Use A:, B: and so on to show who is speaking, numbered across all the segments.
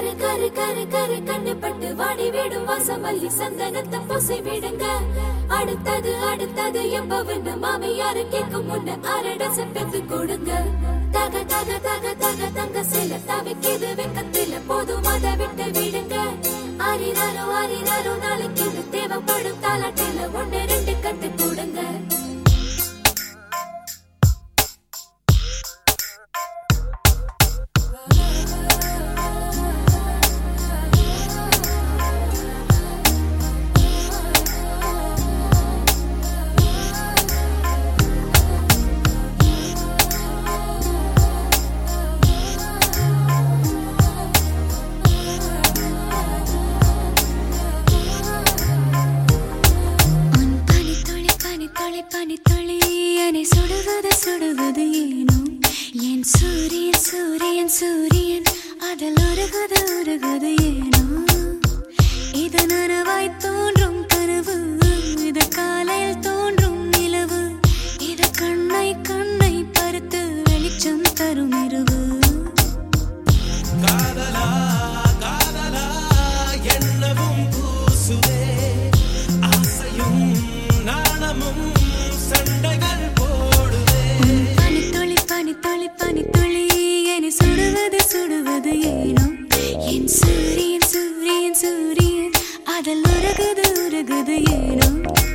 A: கரு கரு கரு கண்ணுப்பட்டு வாடி விடும் வாசமல்லி சந்தனத்தை பூசி விடுங்க. அடுத்தது அடுத்தது எப்பவென்று மாமியாரு கேட்கும் முன்ன அரடச பெத்து கொடுங்க. தக தக தக தக தங்க சில தவிக்கிது வெக்கத்தில போதும் அதை விட்டு விடுங்க. ஆரிராரோ ஆரிராரோ நாளைக்கு இது தேவைப்படும் தாலாட்டில ஒன்னு ரெண்டு கத்து கொடுங்க. பனி துளி என்னை சுடுவது சுடுவது ஏனோ என் சூரியன் சூரியன் சூரியன் அதில் உருகுது உருகுது ஏனோ. இது நனவாய் தோன்றும் கனவு, இது காலையில் தோன்றும் நிலவு, இது கண்ணை கண்ணை பருத்து வெளிச்சம் தரும் இரவு.
B: காதலா காதலா என்னவும் கூசுவே ஆசையும் நாணமும் சண்டைகள் போடுவே.
A: பனித்துளி பனித்துளி பனித்துளி என்னை சுடுவது சுடுவது ஏனோ என் சூரியன் சூரியன் சூரியன் அதில் உருகுது உருகுது ஏனோ.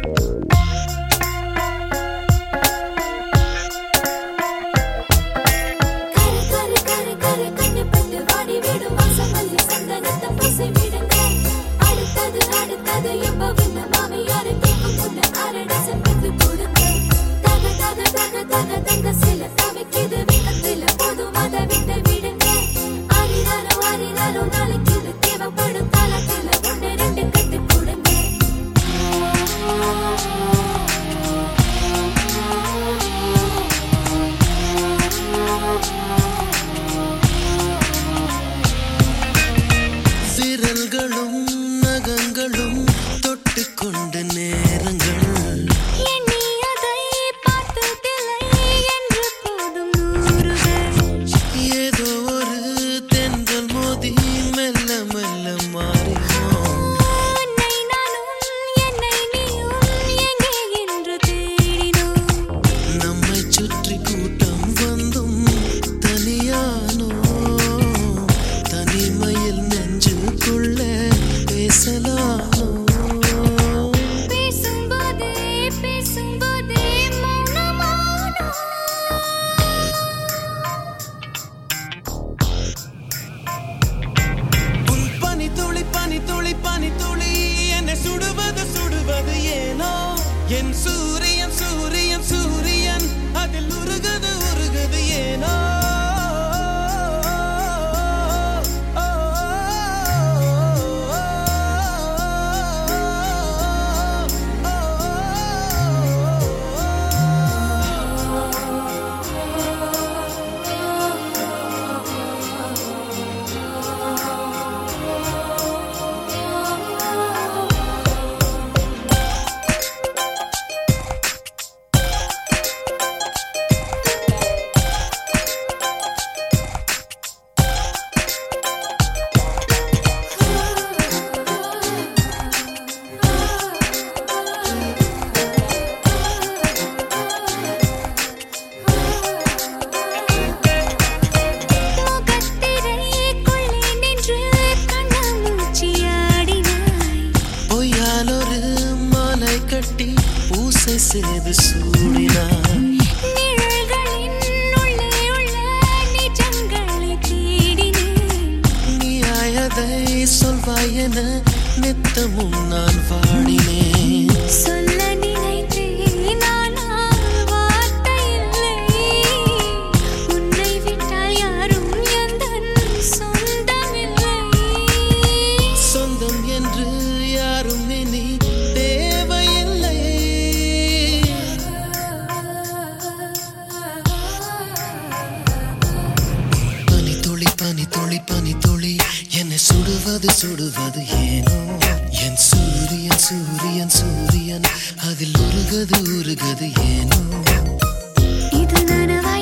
A: கரு கரு கரு கரு கண்ணுப்பட்டு வாடி விடும் வாசமல்லி சந்தனத்தை பூசி விடுங்க. அடுத்தது அடுத்தது எப்பவென்று மாமியாரு கேட்கும் முன்ன அரடச பெத்து கொடுங்க. தக தக தக தக தங்க சில தவிக்கிது வெக்கத்தில போதும் அதை விட்டு விடுங்க. ஆரிராரோ ஆரிராரோ நாளைக்கு இது தேவைப்படும் தாலாட்டில ஒன்னு ரெண்டு கத்து கொடுங்க.
B: விரல்களும் நகங்களும் தொட்டுக்கொண்ட நேரங்கள்
A: எண்ணி அதை பார்த்ததில்லை என்று போதும் நூறுகள்.
B: ஏதோ ஒரு தென்றல் மோதி மெல்ல மெல்ல மாறினோம்.
A: உன்னை நானும் என்னை நீயும் எங்கே என்று தேடினோம்.
B: நம்மை சுற்றி கூட்டம் வந்தும் தனியானோ, தனிமையில் நெஞ்சுக்குள்ள பேசலானோ.
A: பேசும்போதே பேசும்போதே மௌனமானோ.
B: உன் பனித்துளி பனித்துளி பனித்துளி என்னை சுடுவது சுடுவது ஏனோ என் சூரியன் சூரியன் சூரியன் அதில் உருகுது உருகுது ஏனோ.
A: முகத்திரைக்குள்ளே நின்று கண்ணாமூச்சியாடினாய்.
B: பொய்யாலொரு மாலை கட்டி பூசை செய்து சூடினார்.
A: நிழல்களின் உள்ளே உள்ள நிஜங்களை தேடினேன்.
B: நீயாயதை சொல்வாய் என நித்தமும் நான் வாடினேன்.
A: சொல்ல நினைத்தேன் ஆனால் வார்த்தை இல்லை. உன்னை விட்டால் யாரும் எந்தன் சொந்தமில்லை.
B: சொந்தம் என்று யாரும் இனி தேவையில்லை. பனித்துளி பனித்துளி பனித்துளி என்னை சுடுவது சுடுவது ஏனோ என் சூரியன் சூரியன் சூரியன் அதில் உருகுது உருகுது ஏனோ.
A: இது நனவாய்